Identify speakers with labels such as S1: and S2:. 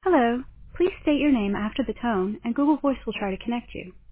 S1: Hello. Please state your name after the tone, and Google Voice will try to connect you.